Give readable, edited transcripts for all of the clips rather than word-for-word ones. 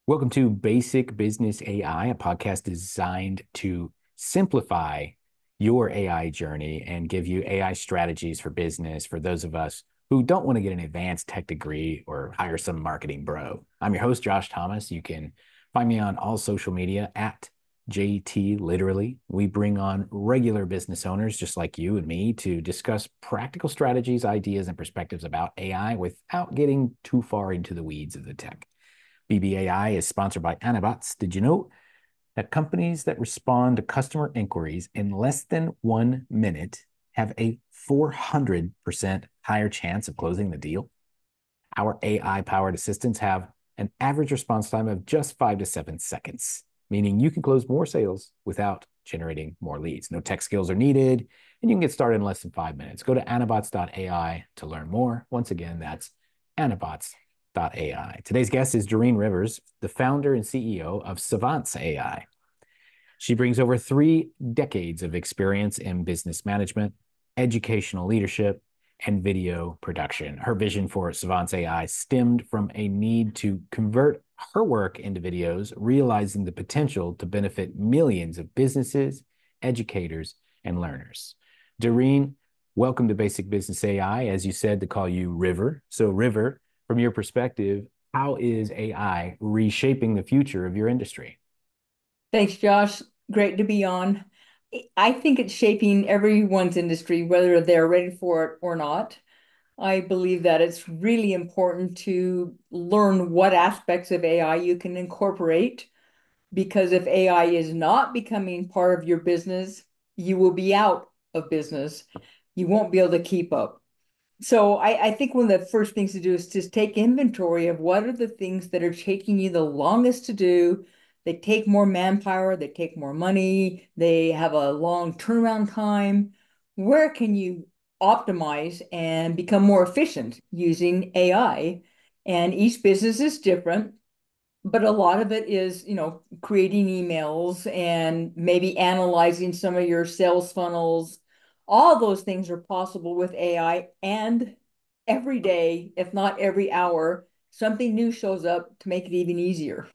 Welcome to Basic Business AI, a podcast designed to simplify your AI journey and give you AI strategies for business for those of us who don't want to get an advanced tech degree or hire some marketing bro. I'm your host, Josh Thomas. You can find me on all social media at JT Literally. We bring on regular business owners just like you and me to discuss practical strategies, ideas, and perspectives about AI without getting too far into the weeds of the tech. BBAI is sponsored by Anabots. Did you know that companies that respond to customer inquiries in less than 1 minute have a 400% higher chance of closing the deal? Our AI powered assistants have an average response time of just 5 to 7 seconds, meaning you can close more sales without generating more leads. No tech skills are needed, and you can get started in less than 5 minutes. Go to anabots.ai to learn more. Once again, that's anabots.ai. Today's guest is Doreen Rivers, the founder and CEO of Savance AI. She brings over 3 decades of experience in business management, educational leadership, and video production. Her vision for Savance AI stemmed from a need to convert her work into videos, realizing the potential to benefit millions of businesses, educators, and learners. Doreen, welcome to Basic Business AI. As you said, to call you River. So, River, from your perspective, how is AI reshaping the future of your industry? Thanks, Josh. Great to be on. I think it's shaping everyone's industry, whether they're ready for it or not. I believe that it's really important to learn what aspects of AI you can incorporate, because if AI is not becoming part of your business, you will be out of business. You won't be able to keep up. So I think one of the first things to do is just take inventory of what are the things that are taking you the longest to do. They take more manpower, they take more money, they have a long turnaround time. Where can you optimize and become more efficient using AI? And each business is different, but a lot of it is, creating emails and maybe analyzing some of your sales funnels. All those things are possible with AI, and every day, if not every hour, something new shows up to make it even easier.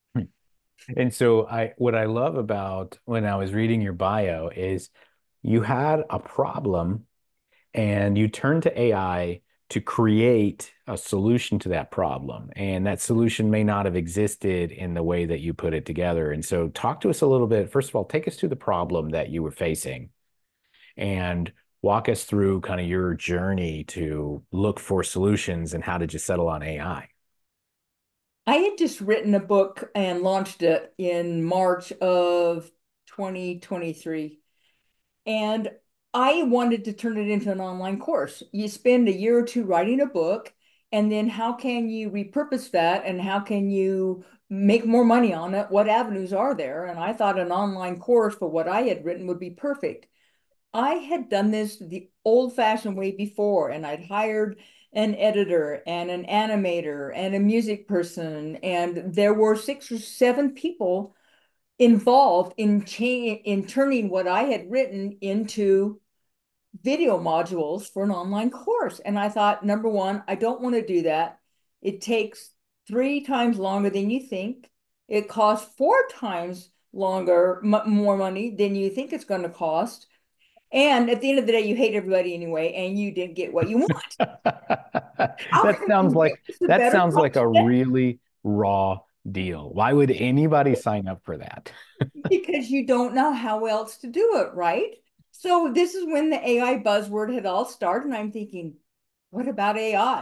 And so what I love about when I was reading your bio is you had a problem and you turned to AI to create a solution to that problem. And that solution may not have existed in the way that you put it together. And so talk to us a little bit. First of all, take us to the problem that you were facing and walk us through kind of your journey to look for solutions and how did you settle on AI? I had just written a book and launched it in March of 2023. And I wanted to turn it into an online course. You spend a year or two writing a book, and then how can you repurpose that and how can you make more money on it? What avenues are there? And I thought an online course for what I had written would be perfect. I had done this the old-fashioned way before, and I'd hired an editor and an animator and a music person, and there were 6 or 7 people involved in turning what I had written into video modules for an online course. And I thought, number one, I don't want to do that. It takes 3 times longer than you think. It costs 4 times longer, more money than you think it's going to cost. And at the end of the day, you hate everybody anyway, and you didn't get what you want. How That can sounds you like make this a that better sounds like price a tag? really raw deal. Why would anybody sign up for that? Because you don't know how else to do it, right? So this is when the AI buzzword had all started, and I'm thinking, what about AI?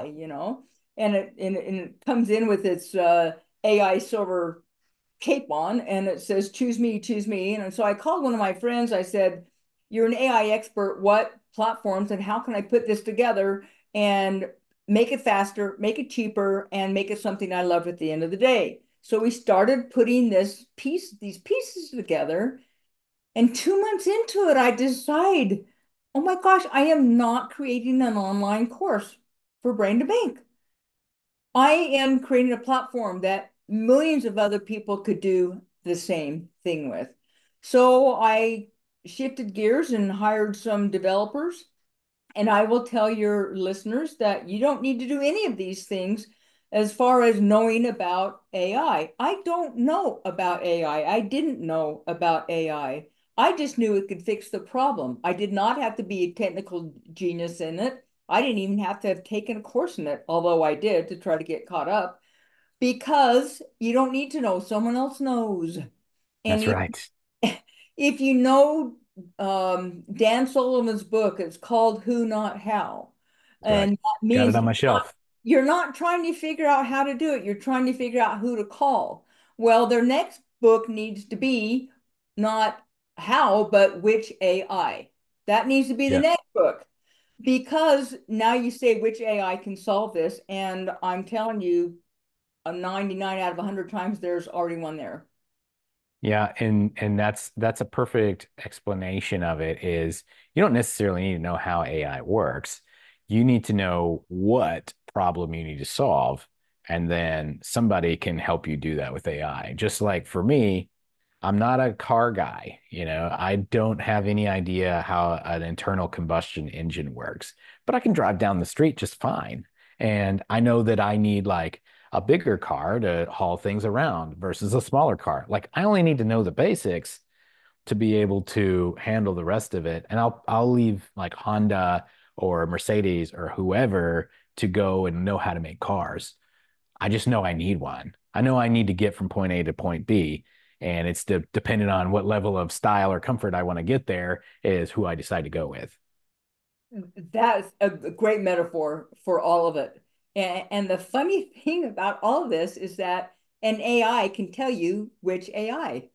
And it comes in with its AI silver cape on, and it says, choose me." And so I called one of my friends. I said, "You're an AI expert. What platforms and how can I put this together and make it faster, make it cheaper, and make it something I love at the end of the day?" So we started putting these pieces together. And 2 months into it, I decide, oh my gosh, I am not creating an online course for Brain to Bank. I am creating a platform that millions of other people could do the same thing with. So I shifted gears and hired some developers. And I will tell your listeners that you don't need to do any of these things as far as knowing about AI. I don't know about AI. I didn't know about AI. I just knew it could fix the problem. I did not have to be a technical genius in it. I didn't even have to have taken a course in it, although I did to try to get caught up, because you don't need to know, someone else knows. And That's right. if you know Dan Sullivan's book, it's called Who Not How. That's right. And that Got it means on my shelf. you're not trying to figure out how to do it. You're trying to figure out who to call. Well, their next book needs to be not how, but which AI. That needs to be the Yeah. next book. Because now you say which AI can solve this, and I'm telling you, a 99 out of 100 times there's already one there. Yeah, and that's a perfect explanation of it is you don't necessarily need to know how AI works. You need to know what problem you need to solve, and then somebody can help you do that with AI. Just like for me, I'm not a car guy, you know. I don't have any idea how an internal combustion engine works, but I can drive down the street just fine. And I know that I need like a bigger car to haul things around versus a smaller car. Like I only need to know the basics to be able to handle the rest of it. And I'll leave like Honda or Mercedes or whoever to go and know how to make cars. I just know I need one. I know I need to get from point A to point B. And it's dependent on what level of style or comfort I want to get there is who I decide to go with. That's a great metaphor for all of it. And the funny thing about all of this is that an AI can tell you which AI.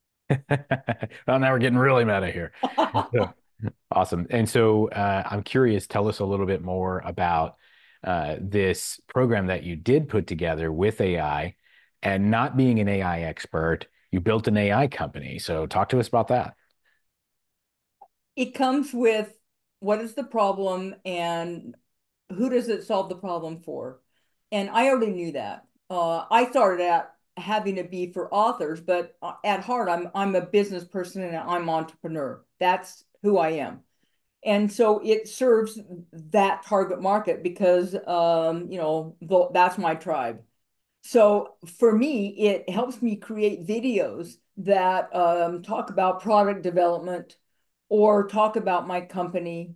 Well, now we're getting really meta here. So, awesome. And so I'm curious, tell us a little bit more about this program that you did put together with AI and not being an AI expert, you built an AI company. So talk to us about that. It comes with what is the problem and who does it solve the problem for? And I already knew that. I started out having to be for authors, but at heart, I'm a business person and I'm an entrepreneur. That's who I am. And so it serves that target market because that's my tribe. So for me, it helps me create videos that talk about product development or talk about my company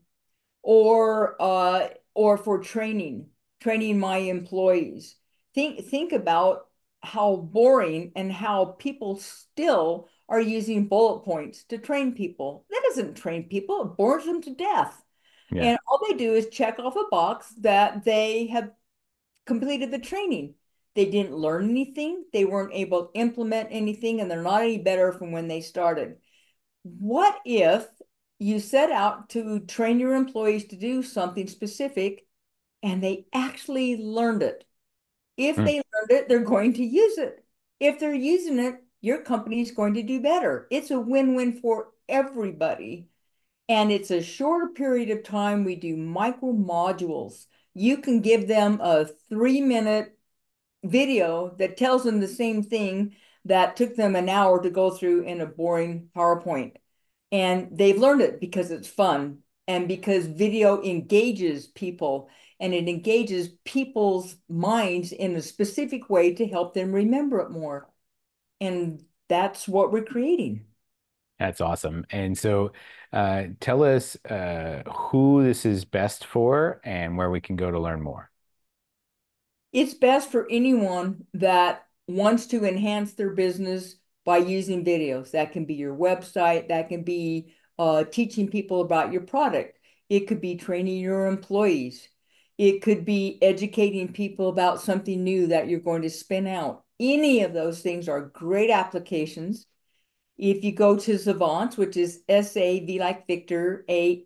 or for training my employees. Think about how boring and how people still are using bullet points to train people. That doesn't train people, it bores them to death. Yeah. And all they do is check off a box that they have completed the training. They didn't learn anything, they weren't able to implement anything, and they're not any better from when they started. What if you set out to train your employees to do something specific and they actually learned it? If Mm. they learned it, they're going to use it. If they're using it, your company is going to do better. It's a win-win for everybody. And it's a shorter period of time. We do micro modules. You can give them a 3-minute video that tells them the same thing that took them an hour to go through in a boring PowerPoint. And they've learned it because it's fun and because video engages people and it engages people's minds in a specific way to help them remember it more. And that's what we're creating. That's awesome. And so tell us who this is best for and where we can go to learn more. It's best for anyone that wants to enhance their business by using videos. That can be your website, that can be teaching people about your product. It could be training your employees. It could be educating people about something new that you're going to spin out. Any of those things are great applications. If you go to Savant, which is SAV like Victor,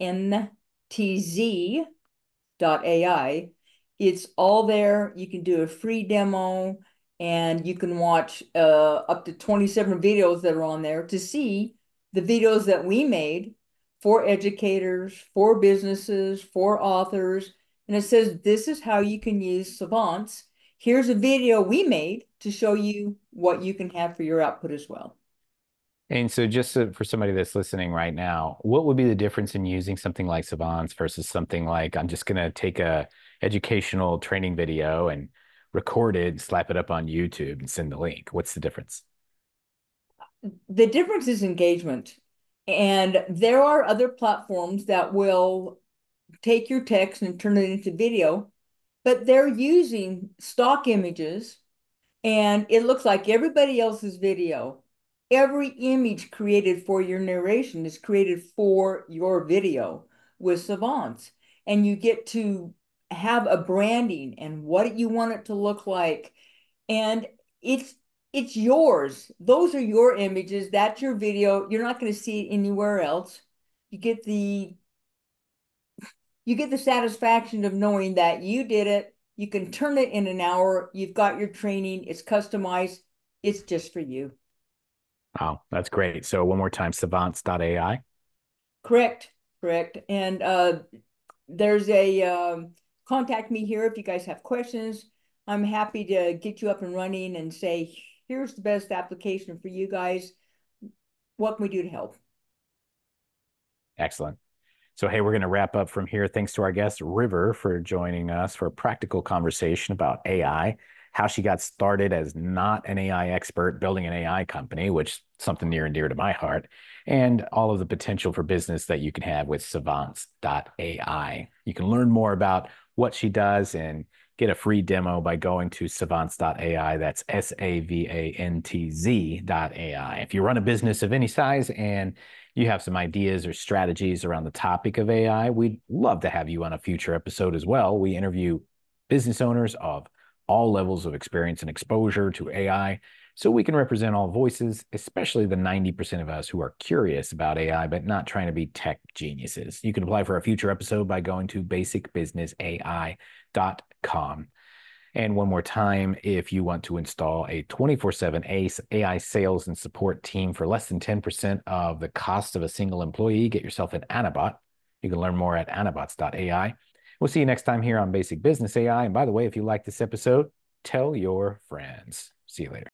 ANTZ, AI. It's all there. You can do a free demo and you can watch up to 27 videos that are on there to see the videos that we made for educators, for businesses, for authors. And it says, this is how you can use Savants. Here's a video we made to show you what you can have for your output as well. And so just for somebody that's listening right now, what would be the difference in using something like Savants versus something like I'm just going to take a educational training video and record it, slap it up on YouTube, and send the link? What's the difference? The difference is engagement. And there are other platforms that will take your text and turn it into video, but they're using stock images and it looks like everybody else's video. Every image created for your narration is created for your video with Savants. And you get to have a branding and what you want it to look like. And it's it's yours. Those are your images. That's your video. You're not going to see it anywhere else. You get the you get the satisfaction of knowing that you did it. You can turn it in an hour. You've got your training. It's customized. It's just for you. Wow, that's great. So one more time, savants.ai. Correct. Correct. And there's a contact me here if you guys have questions. I'm happy to get you up and running and say, here's the best application for you guys. What can we do to help? Excellent. So, hey, we're going to wrap up from here. Thanks to our guest, River, for joining us for a practical conversation about AI, how she got started as not an AI expert building an AI company, which is something near and dear to my heart, and all of the potential for business that you can have with savants.ai. You can learn more about what she does and get a free demo by going to savants.ai. That's savantz.ai. If you run a business of any size and you have some ideas or strategies around the topic of AI, we'd love to have you on a future episode as well. We interview business owners of all levels of experience and exposure to AI so we can represent all voices, especially the 90% of us who are curious about AI but not trying to be tech geniuses. You can apply for a future episode by going to basicbusinessai.com. And one more time, if you want to install a 24/7 AI sales and support team for less than 10% of the cost of a single employee, get yourself an Anabot. You can learn more at anabots.ai. We'll see you next time here on Basic Business AI. And by the way, if you like this episode, tell your friends. See you later.